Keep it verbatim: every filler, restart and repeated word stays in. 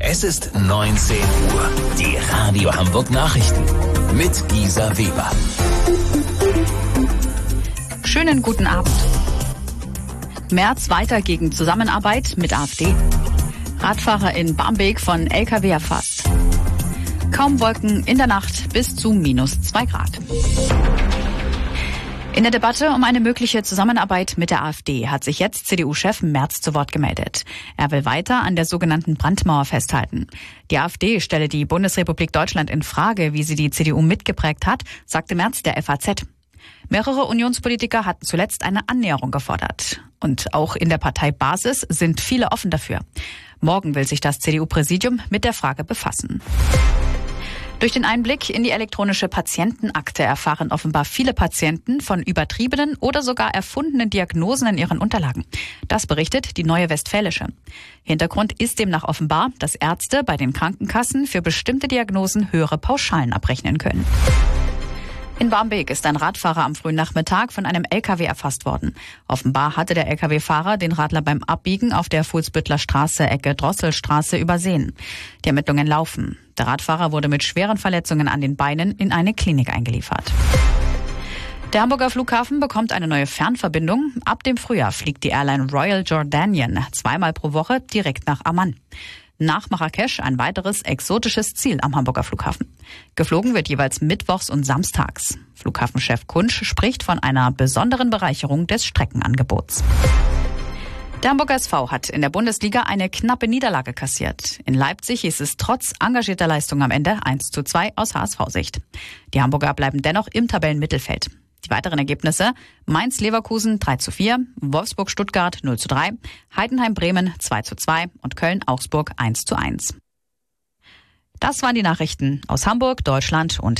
Es ist neunzehn Uhr. Die Radio Hamburg Nachrichten mit Gisa Weber. Schönen guten Abend. Merz weiter gegen Zusammenarbeit mit AfD. Radfahrer in Barmbek von L K W erfasst. Kaum Wolken in der Nacht bis zu minus zwei Grad. In der Debatte um eine mögliche Zusammenarbeit mit der AfD hat sich jetzt C D U-Chef Merz zu Wort gemeldet. Er will weiter an der sogenannten Brandmauer festhalten. Die AfD stelle die Bundesrepublik Deutschland in Frage, wie sie die C D U mitgeprägt hat, sagte Merz der F A Z. Mehrere Unionspolitiker hatten zuletzt eine Annäherung gefordert. Und auch in der Parteibasis sind viele offen dafür. Morgen will sich das C D U-Präsidium mit der Frage befassen. Durch den Einblick in die elektronische Patientenakte erfahren offenbar viele Patienten von übertriebenen oder sogar erfundenen Diagnosen in ihren Unterlagen. Das berichtet die Neue Westfälische. Hintergrund ist demnach offenbar, dass Ärzte bei den Krankenkassen für bestimmte Diagnosen höhere Pauschalen abrechnen können. In Barmbek ist ein Radfahrer am frühen Nachmittag von einem L K W erfasst worden. Offenbar hatte der L K W-Fahrer den Radler beim Abbiegen auf der Fuhlsbüttler Straße, Ecke Drosselstraße, übersehen. Die Ermittlungen laufen. Der Radfahrer wurde mit schweren Verletzungen an den Beinen in eine Klinik eingeliefert. Der Hamburger Flughafen bekommt eine neue Fernverbindung. Ab dem Frühjahr fliegt die Airline Royal Jordanian zweimal pro Woche direkt nach Amman. Nach Marrakesch ein weiteres exotisches Ziel am Hamburger Flughafen. Geflogen wird jeweils mittwochs und samstags. Flughafenchef Kunsch spricht von einer besonderen Bereicherung des Streckenangebots. Der Hamburger S V hat in der Bundesliga eine knappe Niederlage kassiert. In Leipzig hieß es trotz engagierter Leistung am Ende eins zu zwei aus H S V-Sicht. Die Hamburger bleiben dennoch im Tabellenmittelfeld. Die weiteren Ergebnisse: Mainz-Leverkusen drei zu vier, Wolfsburg-Stuttgart null zu drei, Heidenheim-Bremen zwei zu zwei und Köln-Augsburg eins zu eins. Das waren die Nachrichten aus Hamburg, Deutschland und